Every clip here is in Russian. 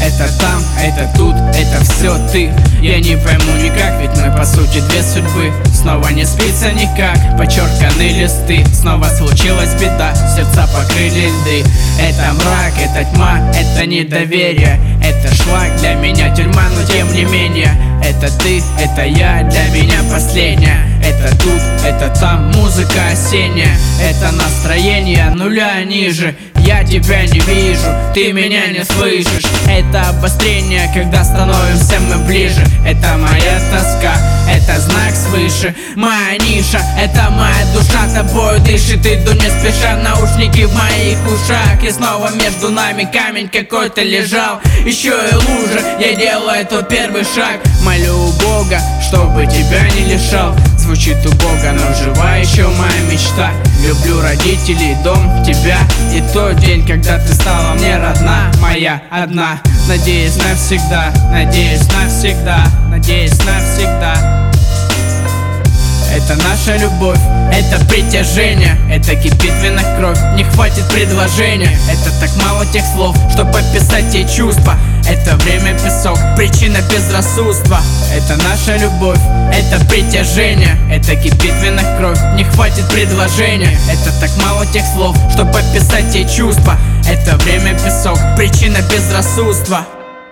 это там, это тут, это все ты. Я не пойму никак, ведь мы по сути две судьбы. Снова не спится никак, подчерканы листы. Снова случилась беда, сердца покрыли льды. Это мрак, это тьма, это недоверие. Это шлак для меня, тюрьма, но тем не менее. Это ты, это я, для меня последняя. Это тут, это там, музыка осенняя. Это настроение нуля ниже. Я тебя не вижу, ты меня не слышишь. Это обострение, когда становимся мы ближе. Это моя тоска, это знак свыше. Моя ниша, это моя душа, тобою дышит. Иду не спеша, наушники в моих ушах. И снова между нами камень какой-то лежал. Еще и лужа, я делаю тот первый шаг. Молю у Бога, чтобы тебя не лишал. Звучит убого, но жива еще моя мечта. Люблю родителей, дом, тебя и тот день, когда ты стала мне родна, моя одна. Надеюсь навсегда, надеюсь навсегда, надеюсь навсегда. Это наша любовь, это притяжение. Это кипит в венах кровь, не хватит предложения. Это так мало тех слов, чтобы описать те чувства. Это время песок, причина безрассудства. Это наша любовь, это притяжение. Это кипит в венах кровь, не хватит предложения. Это так мало тех слов, чтобы описать те чувства. Это время песок, причина безрассудства.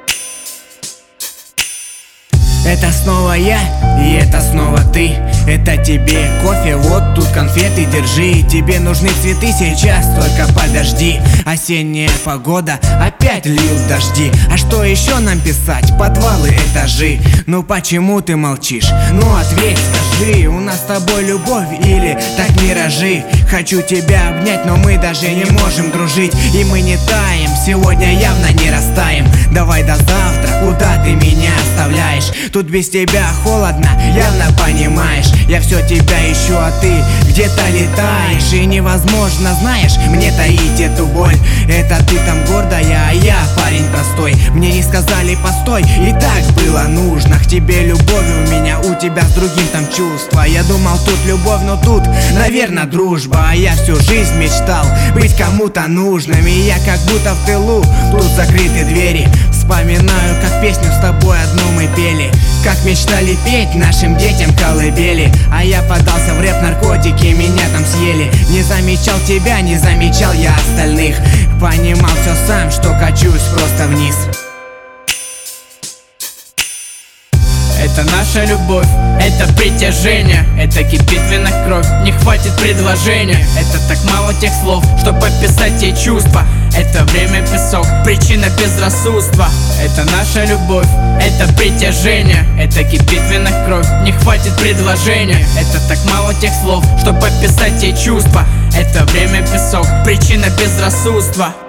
Это снова я, и это снова ты. Это тебе кофе, вот тут конфеты, держи. Тебе нужны цветы сейчас, только подожди. Осенняя погода, опять льют дожди. А что еще нам писать? Подвалы, этажи. Ну почему ты молчишь? Ну ответь, скажи, у нас с тобой любовь или так миражи? Хочу тебя обнять, но мы даже не можем дружить. И мы не таем, сегодня явно не растаем. Давай до завтра, куда ты меня оставляешь? Тут без тебя холодно, явно понимаешь. Я все тебя ищу, а ты где-то летаешь. И невозможно, знаешь, мне таить эту боль. Это ты там гордая, а я парень простой. Мне не сказали постой, и так было нужно. К тебе любовь у меня, у тебя с другим там чувства. Я думал тут любовь, но тут, наверное, дружба. А я всю жизнь мечтал быть кому-то нужным. И я как будто в тылу, тут закрыты двери. Вспоминаю, как песню с тобой одну мы пели. Как мечтали петь нашим детям колыбели. А я подался в рэп, наркотики меня там съели. Не замечал тебя, не замечал я остальных. Понимал все сам, что качусь просто вниз. Это наша любовь, это притяжение. Это кипит в венах кровь, не хватит предложения. Это так мало тех слов, чтобы описать те чувства. Это время песок, причина безрассудства. Это наша любовь, это притяжение. Это кипит в венах кровь, не хватит предложения. Это так мало тех слов, чтобы описать те чувства. Это время песок, причина безрассудства.